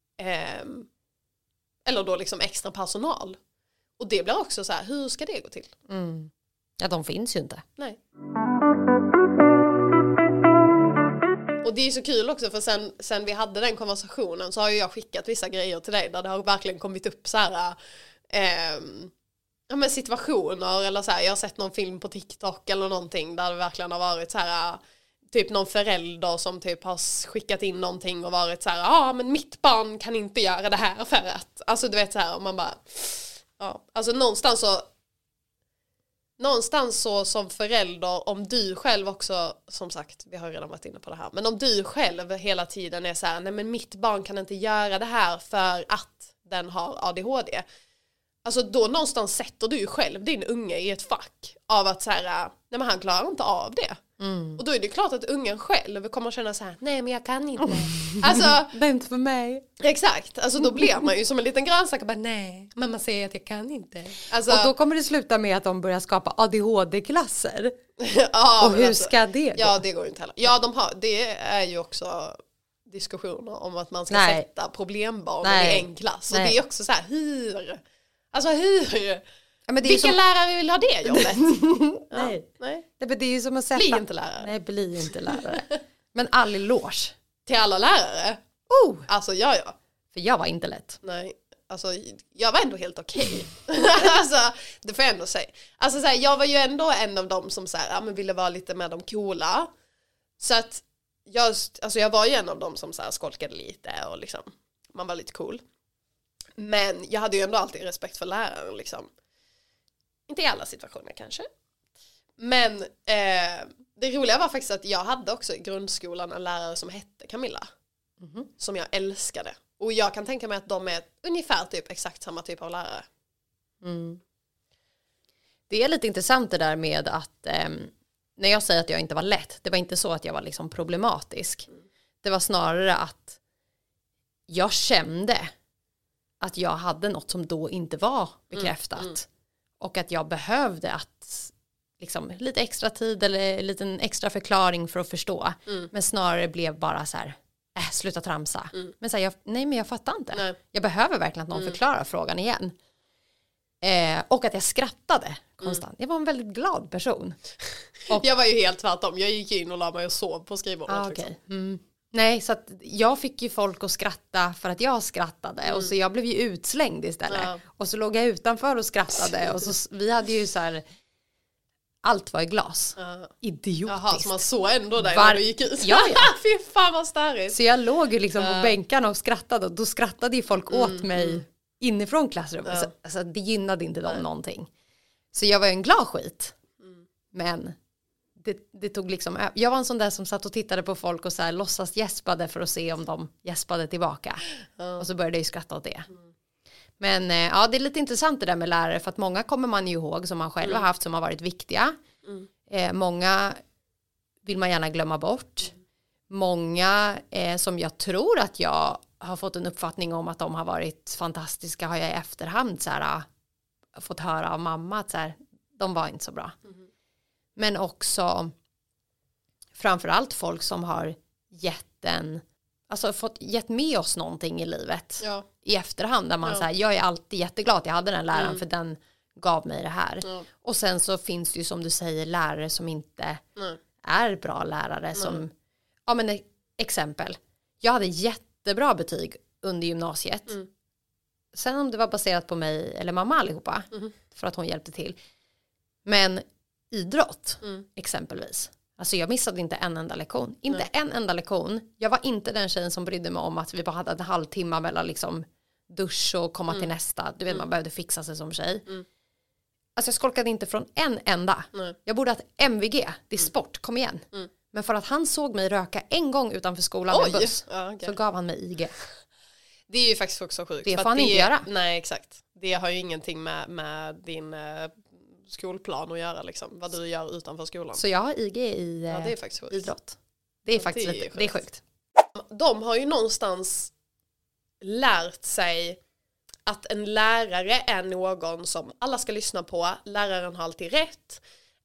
Eller då liksom extra personal. Och det blir också så här, hur ska det gå till? Ja, de finns ju inte. Nej. Och det är så kul också, för sen vi hade den konversationen så har ju jag skickat vissa grejer till dig där det har verkligen kommit upp så här men situationer eller så här, jag har sett någon film på TikTok eller någonting där det verkligen har varit så här typ någon förälder som typ har skickat in någonting och varit så här, men mitt barn kan inte göra det här för att, alltså du vet så här, och man bara alltså någonstans så som förälder, om du själv också, som sagt, vi har redan varit inne på det här, men om du själv hela tiden är så här, nej men mitt barn kan inte göra det här för att den har ADHD. Alltså då någonstans sätter du ju själv din unge i ett fack av att så här, nej men han klarar inte av det. Och då är det klart att ungen själv kommer att känna så här, nej men jag kan inte. Alltså, det är inte för mig. Exakt, alltså då blir man ju som en liten grönsak och bara, nej, mamma säger att jag kan inte. Alltså, och då kommer det sluta med att de börjar skapa ADHD-klasser. Ja, och hur ska det gå? Ja, det går ju inte heller. Ja, det är ju också diskussioner om att man ska sätta problembarnen i en klass. Och det är också så här, hur? Alltså hur? Ja, men vilka lärare vill ha det jobbet? Nej. Det är ju som att sätta... Bli inte lärare. Nej, bli inte lärare. Men all eloge. Till alla lärare? Alltså, ja. För jag var inte lätt. Nej, alltså jag var ändå helt okej. Alltså, det får jag ändå säga. Alltså så här, jag var ju ändå en av dem som så här, men ville vara lite med de coola. Så att jag var ju en av dem som så här skolkade lite och liksom, man var lite cool. Men jag hade ju ändå alltid respekt för läraren liksom. Inte i alla situationer kanske. Men det roliga var faktiskt att jag hade också i grundskolan en lärare som hette Camilla. Som jag älskade. Och jag kan tänka mig att de är ungefär typ exakt samma typ av lärare. Det är lite intressant det där med att när jag säger att jag inte var lätt, det var inte så att jag var liksom problematisk. Det var snarare att jag kände att jag hade något som då inte var bekräftat. Och att jag behövde att liksom, lite extra tid eller en liten extra förklaring för att förstå. Men snarare blev bara så här, sluta tramsa. Men så här, men jag fattar inte. Nej. Jag behöver verkligen att någon förklarar frågan igen. Och att jag skrattade konstant. Jag var en väldigt glad person. Och, jag var ju helt tvärtom. Jag gick in och la mig och sov på skrivbordet. Okay. Nej, så att jag fick ju folk att skratta för att jag skrattade. Och så jag blev ju utslängd istället. Ja. Och så låg jag utanför och skrattade. Och så, vi hade ju så här, allt var i glas. Idiotiskt. Jaha, så man såg ändå dig när du gick ut. Ja. Fy fan vad stärigt. Så jag låg ju liksom på bänkarna och skrattade. Och då skrattade ju folk åt mig inifrån klassrummet. Alltså, det gynnade inte dem någonting. Så jag var ju en glad skit. Men det tog liksom... Jag var en sån där som satt och tittade på folk och så här låtsas gäspade för att se om de gäspade tillbaka. Och så började jag ju skratta åt det. Men ja, det är lite intressant det där med lärare. För att många kommer man ju ihåg som man själv har haft som har varit viktiga. Många vill man gärna glömma bort. Många som jag tror att jag har fått en uppfattning om att de har varit fantastiska har jag i efterhand så här, fått höra av mamma att så här, de var inte så bra. Men också framförallt folk som har gett med oss någonting i livet i efterhand där man säger jag är alltid jätteglad att jag hade den läraren för den gav mig det här. Och sen så finns det ju som du säger lärare som inte är bra lärare som men exempel. Jag hade jättebra betyg under gymnasiet. Sen om det var baserat på mig eller mamma allihopa för att hon hjälpte till. Men idrott exempelvis. Alltså jag missade inte en enda lektion. Inte en enda lektion. Jag var inte den tjejen som brydde mig om att vi bara hade en halvtimme mellan liksom dusch och komma till nästa. Du vet man behövde fixa sig som tjej. Alltså jag skolkade inte från en enda. Jag borde ha ett MVG. Det är sport, kom igen. Men för att han såg mig röka en gång utanför skolan med buss så gav han mig IG. Det är ju faktiskt också sjukt. Det får han inte göra. Nej, exakt. Det har ju ingenting med din skolplan att göra liksom. Vad du gör utanför skolan. Så jag har IG i det är faktiskt sjukt. Idrott. Det är faktiskt det är sjukt. De har ju någonstans lärt sig att en lärare är någon som alla ska lyssna på. Läraren har alltid rätt.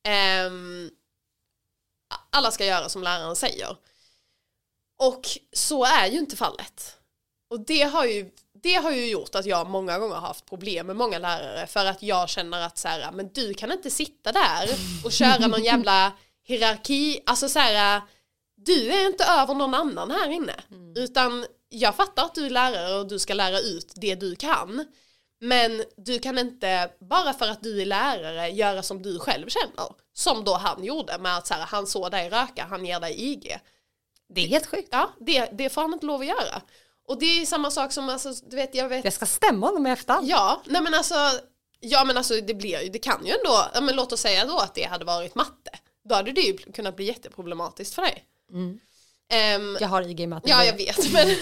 Alla ska göra som läraren säger. Och så är ju inte fallet. Och det har ju gjort att jag många gånger har haft problem med många lärare. För att jag känner att så här, men du kan inte sitta där och köra någon jävla hierarki. Alltså så här, du är inte över någon annan här inne. Utan jag fattar att du är lärare och du ska lära ut det du kan. Men du kan inte, bara för att du är lärare, göra som du själv känner. Som då han gjorde med att så här, han såg dig röka, han ger dig IG. Det är helt sjukt. Ja, det får han inte lov att göra. Och det är samma sak som, alltså, du vet, jag ska stämma honom i efterhand. Ja, nej men alltså, det kan ju ändå, men låt oss säga då att det hade varit matte. Då hade det ju kunnat bli jätteproblematiskt för dig. Jag har IG i matte. Ja, jag vet, men...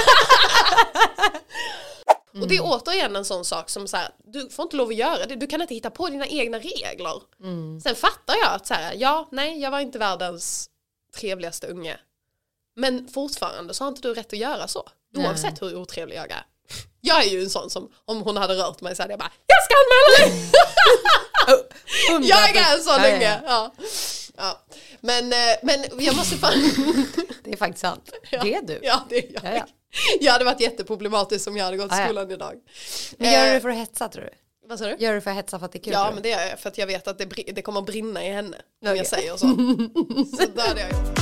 Och det är återigen en sån sak som så här, du får inte lov att göra det. Du kan inte hitta på dina egna regler. Sen fattar jag att så här, jag var inte världens trevligaste unge. Men fortfarande så har inte du rätt att göra så. Oavsett hur otrevlig jag är. Jag är ju en sån som, om hon hade rört mig så hade jag bara, jag ska anmäla dig! Jag är en sån unge. Ja. Men jag måste fan... Det är faktiskt sant. Det är du. Ja, det är jag. Ja. Jag hade varit jätteproblematiskt om jag hade gått till skolan idag. Men gör du det för att hetsa, tror du? Vad sa du? Gör du det för att hetsa för att det är kul? Ja, men det gör jag för att jag vet att det kommer brinna i henne om jag säger så. Så där hade jag gjort.